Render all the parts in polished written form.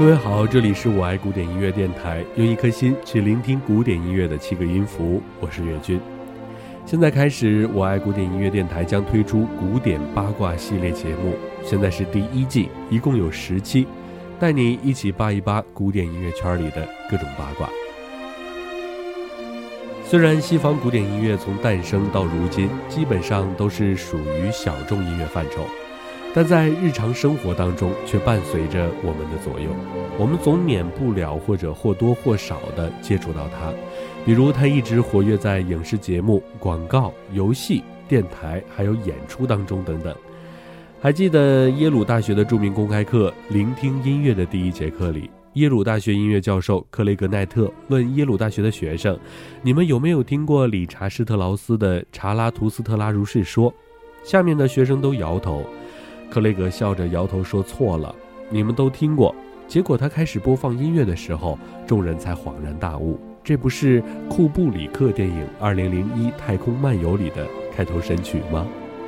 各位好，这里是我爱古典音乐电台，用一颗心去聆听古典音乐的7个音符，我是岳军。现在开始，我爱古典音乐电台将推出古典八卦系列节目，现在是第1季，一共有10期，带你一起扒一扒古典音乐圈里的各种八卦。虽然西方古典音乐从诞生到如今基本上都是属于小众音乐范畴，但在日常生活当中却伴随着我们的左右，我们总免不了或者或多或少地接触到它，比如它一直活跃在影视节目、广告、游戏、电台还有演出当中等等。还记得耶鲁大学的著名公开课聆听音乐的第1节课里，耶鲁大学音乐教授克雷格奈特问耶鲁大学的学生，你们有没有听过理查施特劳斯的查拉图斯特拉如是说？下面的学生都摇头，克雷格笑着摇头说错了，你们都听过。结果他开始播放音乐的时候，众人才恍然大悟，这不是库布里克电影《2001太空漫游》里的开头神曲吗？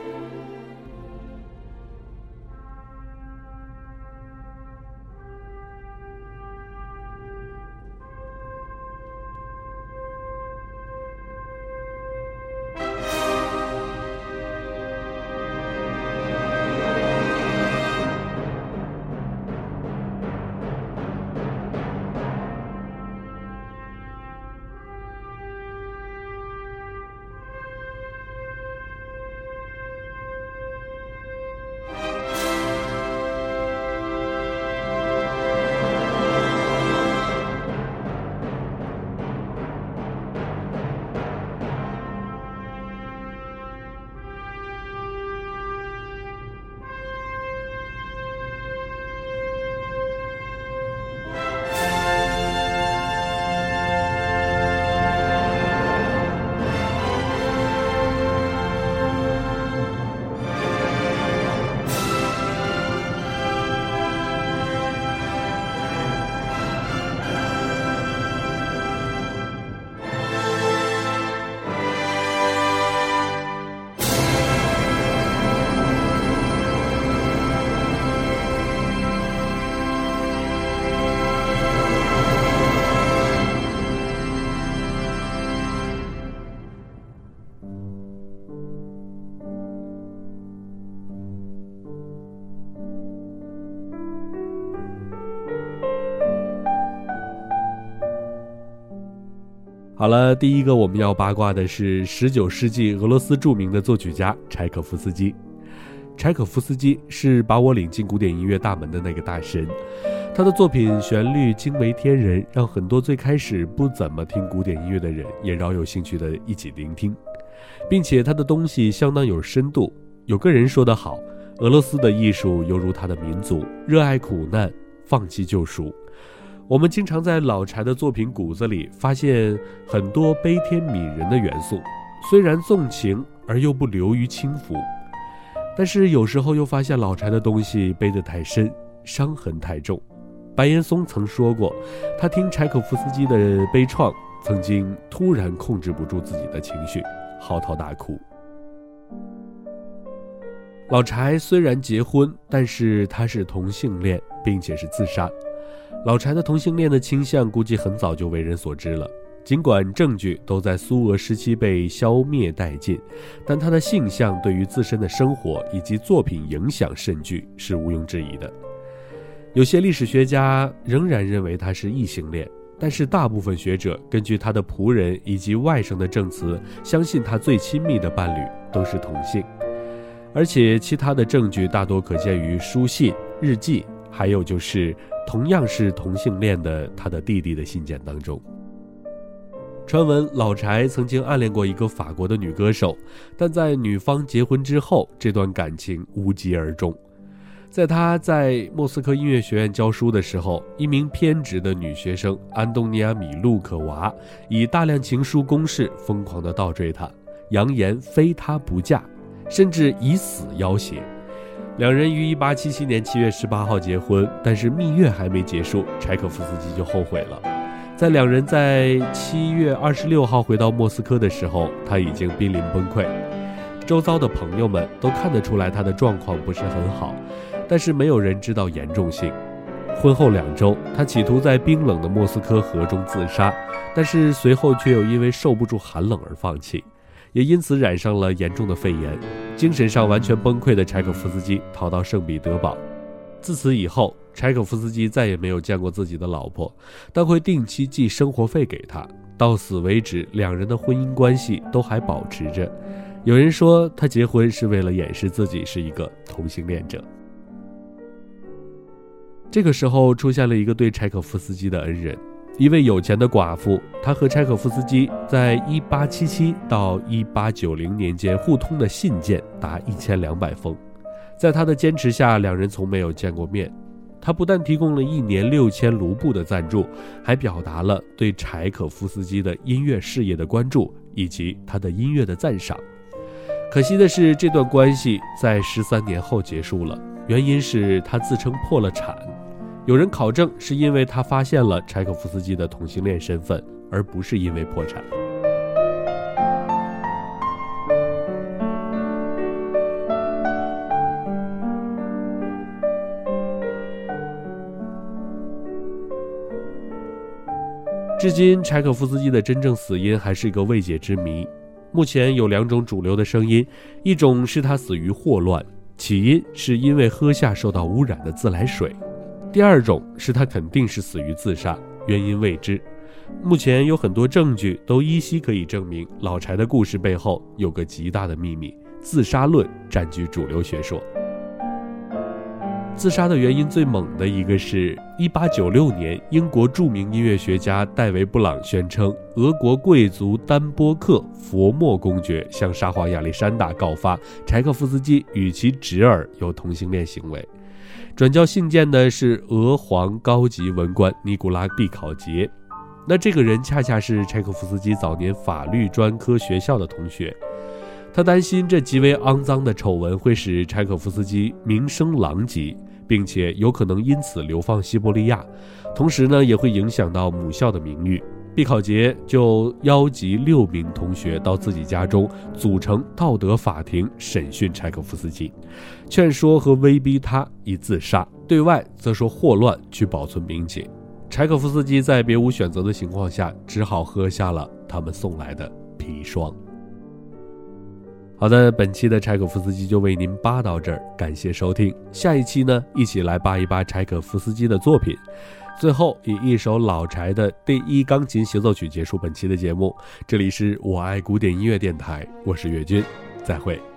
好了，第一个我们要八卦的是19世纪俄罗斯著名的作曲家柴可夫斯基。柴可夫斯基是把我领进古典音乐大门的那个大神，他的作品旋律惊为天人，让很多最开始不怎么听古典音乐的人也饶有兴趣的一起聆听，并且他的东西相当有深度。有个人说得好，俄罗斯的艺术犹如他的民族，热爱苦难，放弃救赎。我们经常在老柴的作品骨子里发现很多悲天悯人的元素，虽然纵情而又不流于轻浮，但是有时候又发现老柴的东西背得太深，伤痕太重。白岩松曾说过，他听柴可夫斯基的悲怆，曾经突然控制不住自己的情绪，嚎啕大哭。老柴虽然结婚，但是他是同性恋，并且是自杀。老柴的同性恋的倾向估计很早就为人所知了，尽管证据都在苏俄时期被消灭殆尽，但他的性向对于自身的生活以及作品影响甚巨，是毋庸置疑的。有些历史学家仍然认为他是异性恋，但是大部分学者根据他的仆人以及外甥的证词，相信他最亲密的伴侣都是同性，而且其他的证据大多可见于书信、日记，还有就是同样是同性恋的他的弟弟的信件当中。传闻老柴曾经暗恋过一个法国的女歌手，但在女方结婚之后，这段感情无疾而终。在他在莫斯科音乐学院教书的时候，一名偏执的女学生安东尼亚米路可娃以大量情书攻势疯狂地倒追他，扬言非他不嫁，甚至以死要挟。两人于1877年7月18号结婚，但是蜜月还没结束，柴可夫斯基就后悔了。在两人在7月26号回到莫斯科的时候，他已经濒临崩溃。周遭的朋友们都看得出来他的状况不是很好，但是没有人知道严重性。 婚后2周，他企图在冰冷的莫斯科河中自杀，但是随后却又因为受不住寒冷而放弃，也因此染上了严重的肺炎。精神上完全崩溃的柴可夫斯基逃到圣彼得堡。自此以后，柴可夫斯基再也没有见过自己的老婆，但会定期寄生活费给她。到死为止，两人的婚姻关系都还保持着。有人说他结婚是为了掩饰自己是一个同性恋者。这个时候出现了一个对柴可夫斯基的恩人，一位有钱的寡妇。她和柴可夫斯基在1877到1890年间互通的信件达1200封。在她的坚持下，两人从没有见过面。她不但提供了1年6000卢布的赞助，还表达了对柴可夫斯基的音乐事业的关注以及他的音乐的赞赏。可惜的是，这段关系在13年后结束了，原因是他自称破了产。有人考证是因为他发现了柴可夫斯基的同性恋身份，而不是因为破产。至今，柴可夫斯基的真正死因还是一个未解之谜。目前有2种主流的声音，一种是他死于霍乱，起因是因为喝下受到污染的自来水；第2种是他肯定是死于自杀，原因未知。目前有很多证据都依稀可以证明老柴的故事背后有个极大的秘密，自杀论占据主流学说。自杀的原因最猛的一个是1896年，英国著名音乐学家戴维·布朗宣称，俄国贵族丹波克佛莫公爵向沙皇亚历山大告发柴可夫斯基与其侄儿有同性恋行为。转交信件的是俄皇高级文官尼古拉·毕考杰，那这个人恰恰是柴可夫斯基早年法律专科学校的同学。他担心这极为肮脏的丑闻会使柴可夫斯基名声狼藉，并且有可能因此流放西伯利亚，同时呢也会影响到母校的名誉。毕考杰就邀集6名同学到自己家中，组成道德法庭审讯柴可夫斯基，劝说和威逼他以自杀，对外则说霍乱去保存名节。柴可夫斯基在别无选择的情况下，只好喝下了他们送来的砒霜。好的，本期的柴可夫斯基就为您扒到这儿，感谢收听。下一期呢，一起来扒一扒柴可夫斯基的作品。最后以一首老柴的第1钢琴协奏曲结束本期的节目。这里是我爱古典音乐电台，我是岳军，再会。